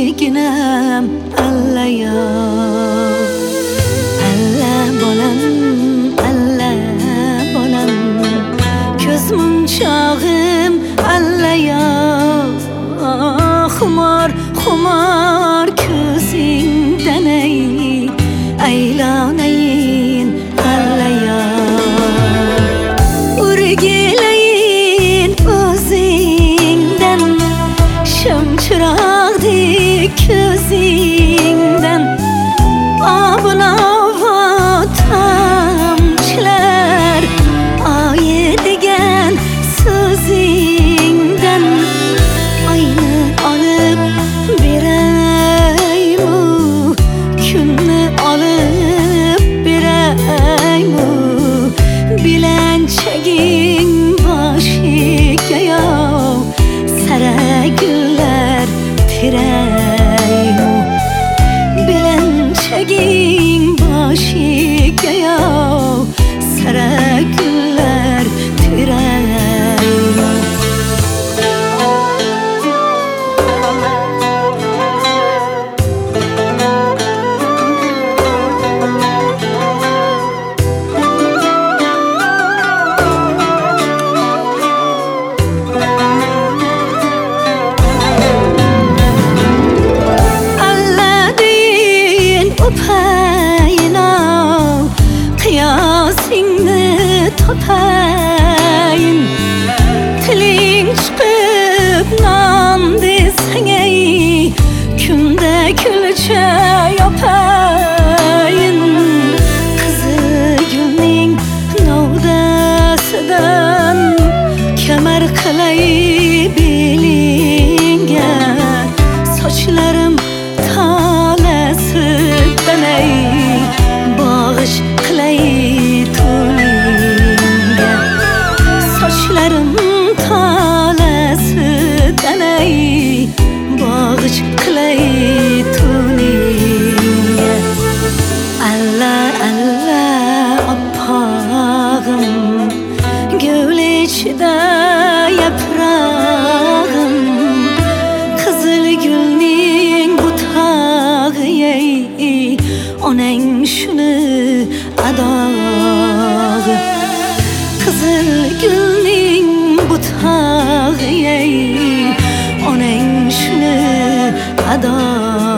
ginem alla ya alla bolam ko'z munchog'im alla ya xumor ko'zingdan aylanayın alla ya urgilayin o'zingdan shamchirog'dek ko'zingdan obunova tomchilar oyi degan so'zingdan oyni olib beraymu kunni olib beraymu bilanchaging boshiga yo'q sara gullar teraymu bilanchaging boshiga yo'q sara gullar teraymu qiyosingni topayin tiling chiqib non desang ey kunda kulcha yopayin qizil gulning novdasidan kamar qilay belingga sochlarim tolasidan ey bağış qilay to'ningga sochlarim tolasidan ey bağış qilay to'ningga alla oppog'im gul ichida yaprog'im qizil gulning butog'i ey onang shuni adog'i qizil gulning butog'i ey onang shuni adog'i